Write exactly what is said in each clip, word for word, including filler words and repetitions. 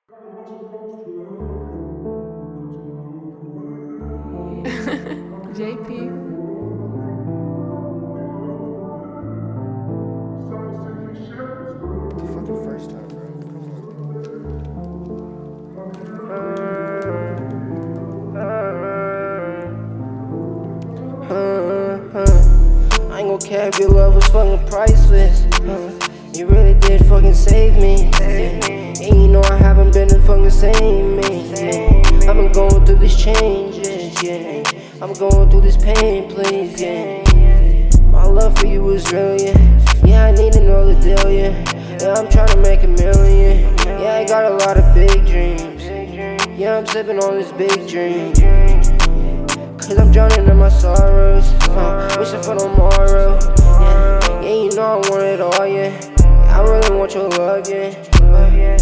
J P. The fucking first time, bro. Come on. Uh, uh, I ain't gon' care if your love was fucking priceless. Uh, you really did fucking save me. Yeah. And you know I haven't been the fucking same me. Yeah. I've been going through these changes. Yeah. I'm going through this pain, please. Yeah. My love for you was real. Yeah. Yeah, I need to know the deal. Yeah. Yeah, I'm trying to make a million. Yeah, I got a lot of big dreams. Yeah, I'm sipping on this big dream. Cause I'm drowning in my sorrows. Uh, wishing for tomorrow. Yeah, yeah, you know I want it all, yeah. I really want your love, yeah. Uh, yeah,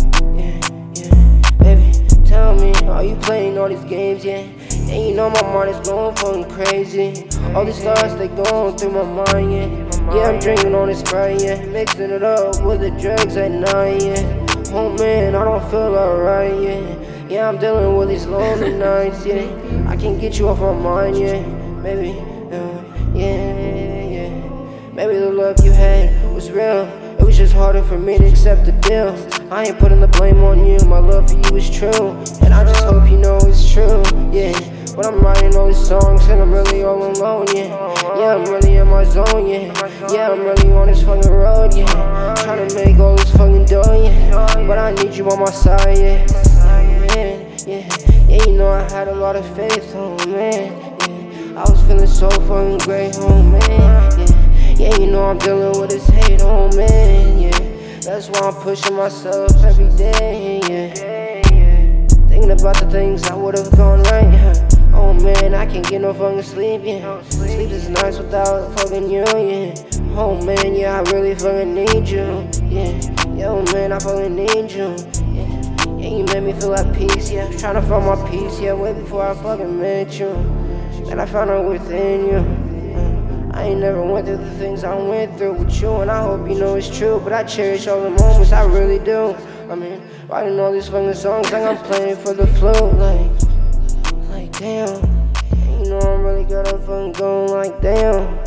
yeah. Baby, tell me, are you playing all these games, yeah? And you know my mind is going fucking crazy. All these thoughts, they going through my mind, yeah. Yeah, I'm drinking on this Sprite, yeah. Mixing it up with the drugs at night, yeah. Oh man, I don't feel alright, yeah. Yeah, I'm dealing with these lonely nights, yeah. I can't get you off my mind, yeah. Maybe, uh, yeah, yeah. Maybe the love you had was real. It was just harder for me to accept the deal. I ain't putting the blame on you, my love for you is true. And I just hope you know it's true, yeah. But I'm writing all these songs and I'm really all alone, yeah. Yeah, I'm really in my zone, yeah. Yeah, I'm really on this fucking road, yeah. Trying to make all this fucking dough, yeah. But I need you on my side, yeah. Man, yeah, yeah, you know I had a lot of faith, oh man. Yeah, I was feeling so fucking great, oh man. Yeah, yeah, you know I'm dealing with this hate, oh man. Yeah, that's why I'm pushing myself every day, yeah. Thinking about the things I would've gone right, yeah. Oh man, I can't get no fucking sleep, yeah. Sleep is nice without fucking you, yeah. Oh man, yeah, I really fucking need you, yeah. Yo man, I fucking need you, yeah. Yeah, you made me feel at peace, yeah. Trying to find my peace, yeah. Way before I fucking met you, and I found it within you. Uh, I ain't never went through the things I went through with you, and I hope you know it's true. But I cherish all the moments, I really do. I mean, writing all these fucking songs like I'm playing for the flute, like. Like damn, you know I'm really gotta fucking go like damn.